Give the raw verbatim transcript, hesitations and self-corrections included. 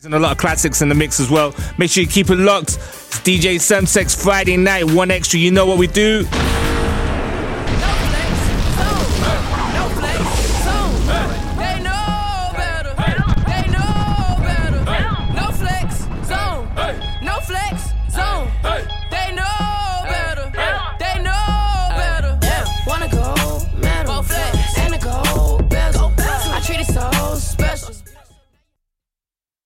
And a lot of classics in the mix as well. Make sure you keep it locked. It's D J Semtex Friday night, one extra. You know what we do.